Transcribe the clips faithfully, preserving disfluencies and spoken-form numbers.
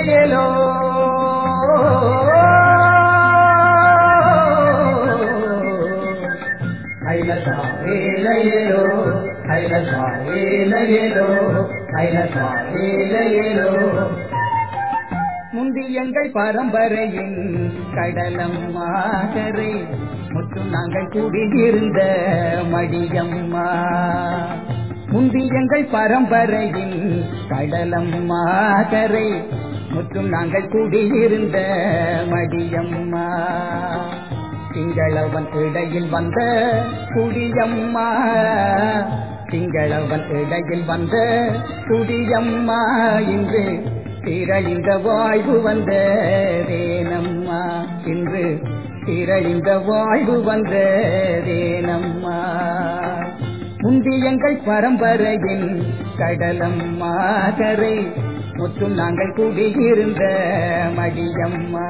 ஏலேலோ ஐலசா ஏலேலோ ஐலசா ஏலேலோ ஐலசா ஏலேலோ. முந்தி எங்கள் பரம்பரையின் கடலம்மா கரை முற்றும் நாங்கள் கூடியிருந்த மடியம்மா. முந்தி எங்கள் பரம்பரையின் கடலம்மா கரை முற்றும் நாங்கள் கூடியிருந்த மடியம்மா. திங்களவன் இடையில் வந்த குடியம்மா திங்களவன் இடையில் வந்த குடியம்மா இன்று திரளிந்த வாழ்வு வந்த தேனம்மா இன்று திரளிந்த வாழ்வு வந்த தேனம்மா. முந்தி எங்கள் பரம்பரையின் கடலம்மா கரை முற்றும் நாங்கள் கூடியிருந்த மடியம்மா.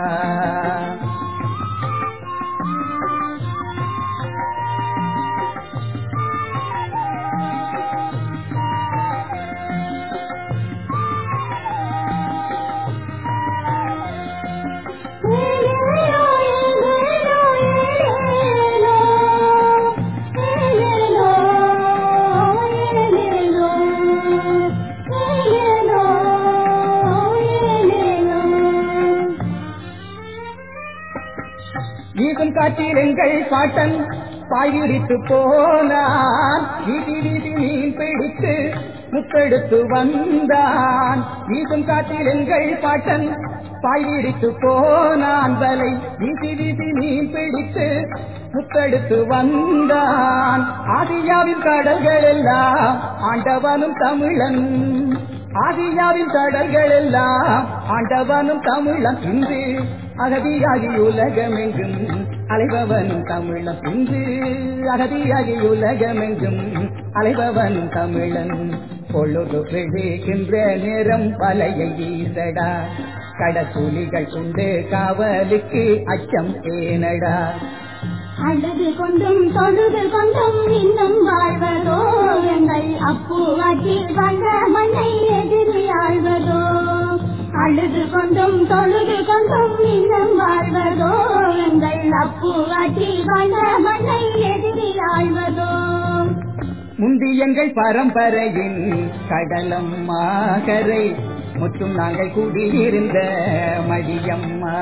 வீசும் காற்றில் எங்கள் பாட்டன் பாய்விரித்து போனான். வீசி வீசி மீன் பிடித்து முத்தெடுத்து வந்தான். வீசும் காற்றில் எங்கள் பாட்டன் பாய்விரித்து போனான். வலை வீசி வீசி மீன் பிடித்து முத்தெடுத்து வந்தான். ஆதியாவின் கடல்கள் எல்லாம் ஆண்டவனும் தமிழன் ஆதியாவின் கடல்கள் எல்லாம் ஆண்டவனும் தமிழன் இன்று அகதியாகி உலகமெங்கும் அலைபவனும் தமிழன் இன்று அகதியாகி உலகமெங்கும் அலைபவனும் தமிழன். பொழுது பிடிக்கின்ற நேரம் பலையை வீசடா கடற்கூலிகள் கொண்டு காவலுக்கு அச்சம் ஏனடா. அழுது கொண்டும் தொழுது கொண்டும் இன்னும் வாழ்வதோ எங்கள் அப்புவாற்றில் வந்த மண்ணை எதிரி ஆழ்வதோ. அழுது கொண்டும் தொழுது கொண்டும் இன்னும் வாழ்வதோ எங்கள் அப்புவாற்றில் வந்த மண்ணை எதிரி ஆழ்வதோ. முந்தி எங்கள் பரம்பரையின் கடலம்மா கரை முற்றும் நாங்கள் கூடியிருந்த மடியம்மா.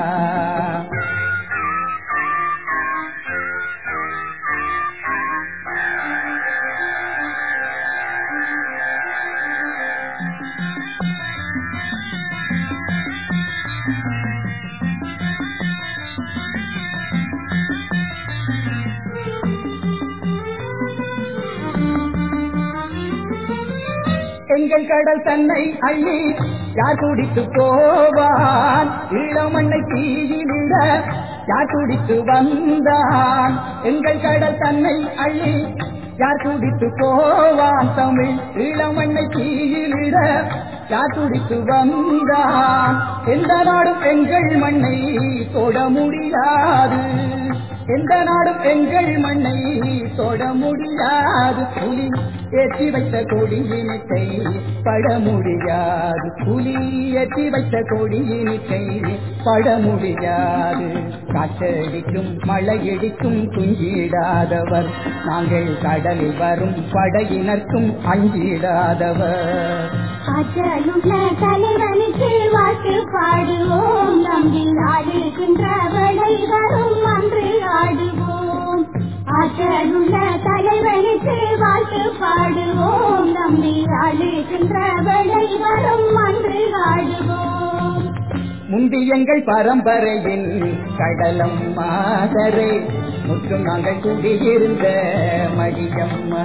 எங்கள் கடல் தன்னை அள்ளி யார் குடித்து போவான். இளமண்ணை தீயிலிட யார் குடித்து வந்தான். எங்கள் கடல் தன்னை அள்ளி யார் குடித்து போவான். தமிழ் இளமண்ணை தீயிலிட யார் குடித்து வந்தான். எந்த நாடும் எங்கள் மண்ணை தொட முடியாது எந்த நாடும் எங்கள் மண்ணை தொட முடியாது. புலி ஏற்றி வைத்த கொடியினிட்டை பட முடியாது புலி ஏற்றி வைத்த கொடியினிட்டை பட முடியாது. காற்றடிக்கும் மழையடிக்கும் துஞ்சிடாதவர் நாங்கள் கடலில் வரும் படையினர்க்கும் அஞ்சிடாதவர். காற்றலுள்ள தலைவனுக்கு வாழ்த்து பாடுவோம் நம்பி ஆடுகின்ற வடை வரும் அன்று ஆடுவோம். ஆற்றலுள்ள தலைவனுக்கு வாழ்த்து பாடுவோம் நம்பி ஆடுகின்ற வடை வரும் அன்று ஆடுவோம். முந்தி எங்கள் பரம்பரையின் கடலம்மா கரை முற்றும் நாங்கள் கூடியிருந்த மடியம்மா.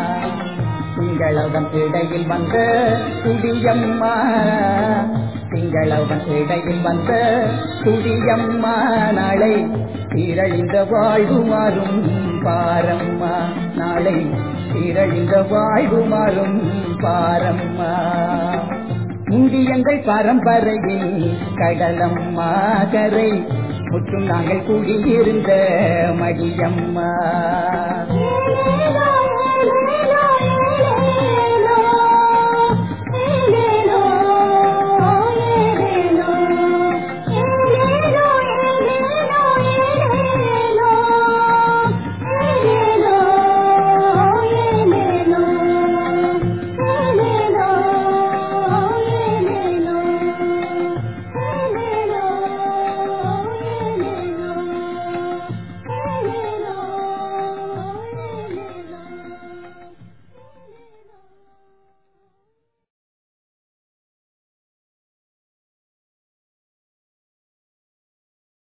திங்களவன் இடையில் வந்த குடியம்மா திங்களவன் இடையில் வந்த குடியம்மா. நாளை திரளிந்த வாழ்வு மாறும் பாரம்மா நாளை திரளிந்த வாழ்வு மாறும் பாரம்மா. முந்தி எங்கள் பரம்பரையின் கடலம்மா கரை முற்றும் நாங்கள் கூடியிருந்த மடியம்மா.